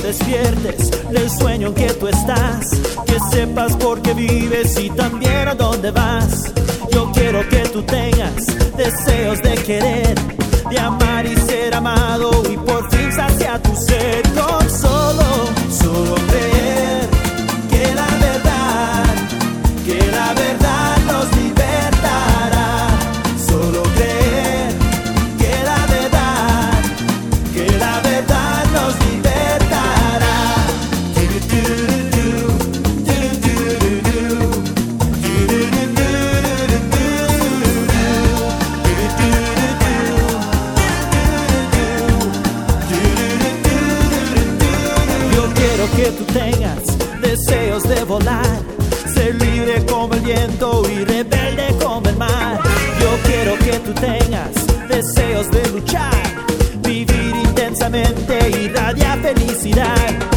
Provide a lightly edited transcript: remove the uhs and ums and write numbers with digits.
despiertes del sueño en que tú estás, que sepas por qué vives y también a dónde vas. Yo quiero que tú tengas deseos de querer, de amar y ser amado, y por fin sacia tu sed con solo creer que la verdad nos libertará. Solo creer que la verdad nos libertará. Yo quiero que tú tengas deseos de volar, ser libre como el viento y rebelde como el mar. Yo quiero que tú tengas deseos de luchar, vivir intensamente, irradiar felicidad.